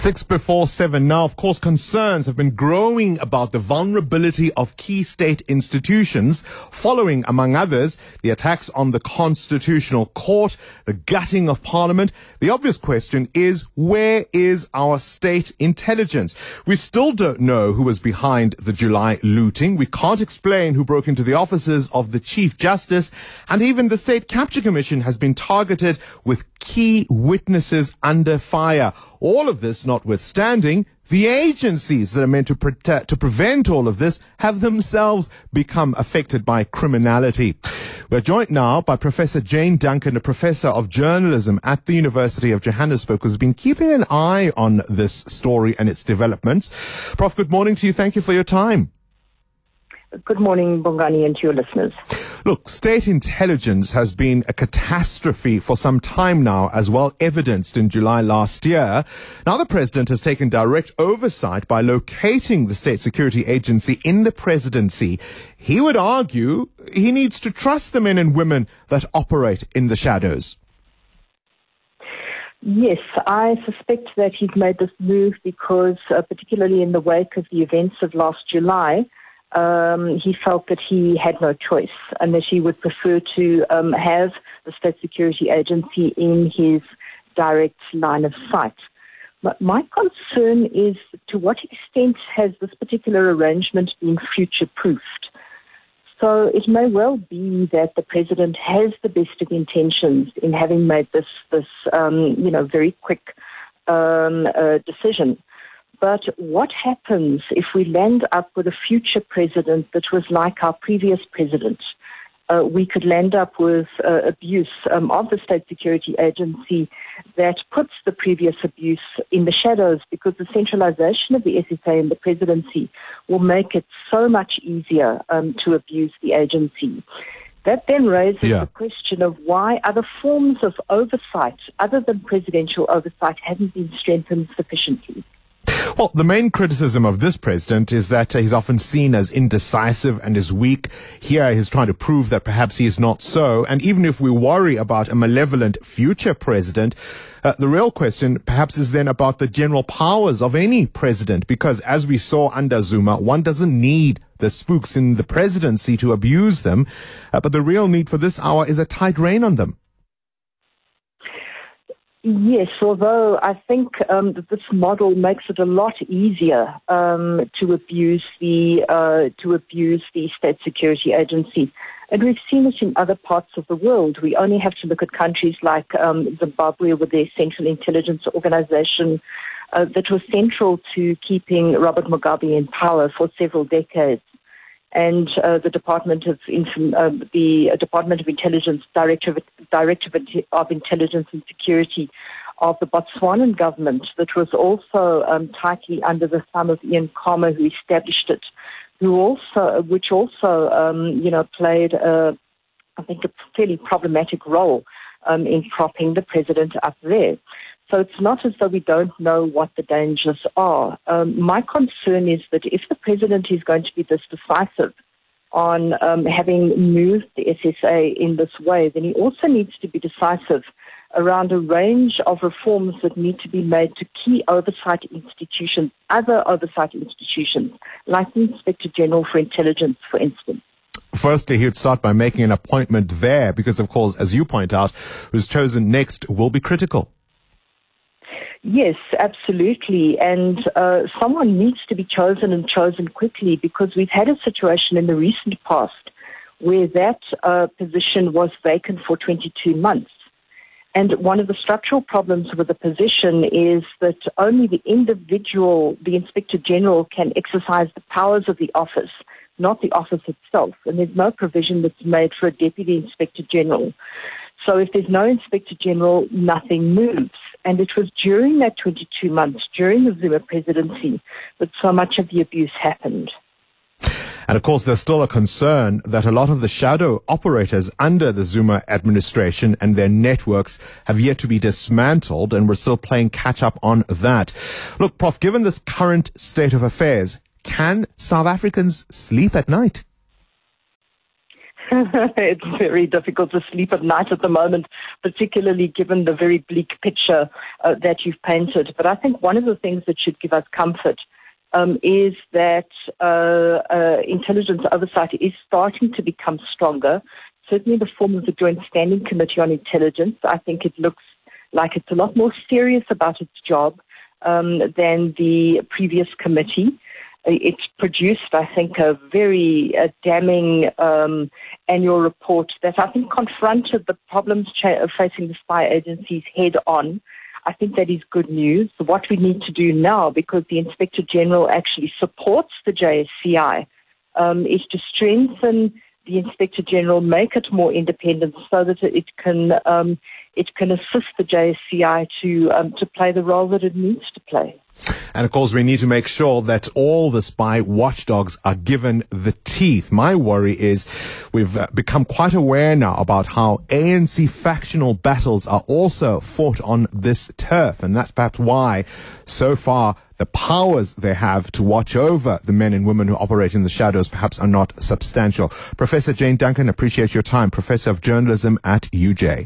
6:07 now. Of course, concerns have been growing about the vulnerability of key state institutions following, among others, the attacks on the Constitutional Court, the gutting of Parliament. The obvious question is, where is our state intelligence? We still don't know who was behind the July looting. We can't explain who broke into the offices of the Chief Justice, and even the State Capture Commission has been targeted with key witnesses under fire. All of this notwithstanding, the agencies that are meant to prevent all of this have themselves become affected by criminality. We're joined now by Professor Jane Duncan, a professor of journalism at the University of Johannesburg, who's been keeping an eye on this story and its developments. Prof, good morning to you. Thank you for your time. Good morning, Bongani, and to your listeners. Look, state intelligence has been a catastrophe for some time now, as well evidenced in July last year. Now the president has taken direct oversight by locating the State Security Agency in the presidency. He would argue he needs to trust the men and women that operate in the shadows. Yes, I suspect that he's made this move because, particularly in the wake of the events of last July, he felt that he had no choice and that he would prefer to have the State Security Agency in his direct line of sight. But my concern is, to what extent has this particular arrangement been future-proofed? So it may well be that the president has the best of intentions in having made this very quick decision. But what happens if we land up with a future president that was like our previous president? We could land up with abuse of the State Security Agency that puts the previous abuse in the shadows, because the centralization of the SSA in the presidency will make it so much easier to abuse the agency. That then raises the question of why other forms of oversight, other than presidential oversight, haven't been strengthened sufficiently. Well, the main criticism of this president is that he's often seen as indecisive and is weak. Here he's trying to prove that perhaps he is not so. And even if we worry about a malevolent future president, the real question perhaps is then about the general powers of any president, because as we saw under Zuma, one doesn't need the spooks in the presidency to abuse them. But the real need for this hour is a tight rein on them. Yes, although I think that this model makes it a lot easier to abuse the State Security Agency, and we've seen it in other parts of the world. We only have to look at countries like Zimbabwe with their Central Intelligence Organization that was central to keeping Robert Mugabe in power for several decades. And the Department of Intelligence, Director of Intelligence and Security of the Botswanan government, that was also tightly under the thumb of Ian Khama, who established it, which also played I think a fairly problematic role in propping the president up there. So it's not as though we don't know what the dangers are. My concern is that if the president is going to be this decisive on having moved the SSA in this way, then he also needs to be decisive around a range of reforms that need to be made to key oversight institutions, other oversight institutions, like the Inspector General for Intelligence, for instance. Firstly, he would start by making an appointment there, because, of course, as you point out, who's chosen next will be critical. Yes, absolutely. And someone needs to be chosen, and chosen quickly, because we've had a situation in the recent past where that position was vacant for 22 months. And one of the structural problems with the position is that only the Inspector General, can exercise the powers of the office, not the office itself. And there's no provision that's made for a Deputy Inspector General. So if there's no Inspector General, nothing moves. And it was during that 22 months, during the Zuma presidency, that so much of the abuse happened. And of course, there's still a concern that a lot of the shadow operators under the Zuma administration and their networks have yet to be dismantled, and we're still playing catch up on that. Look, Prof, given this current state of affairs, can South Africans sleep at night? It's very difficult to sleep at night at the moment, particularly given the very bleak picture that you've painted. But I think one of the things that should give us comfort is that intelligence oversight is starting to become stronger. Certainly in the form of the Joint Standing Committee on Intelligence, I think it looks like it's a lot more serious about its job than the previous committee. It produced, I think, a very damning annual report that I think confronted the problems facing the spy agencies head on. I think that is good news. What we need to do now, because the Inspector General actually supports the JSCI, is to strengthen the Inspector General, make it more independent so that it can assist the JSCI to play the role that it needs to play. And of course, we need to make sure that all the spy watchdogs are given the teeth. My worry is we've become quite aware now about how ANC factional battles are also fought on this turf. And that's perhaps why, so far, the powers they have to watch over the men and women who operate in the shadows perhaps are not substantial. Professor Jane Duncan, appreciate your time. Professor of Journalism at UJ.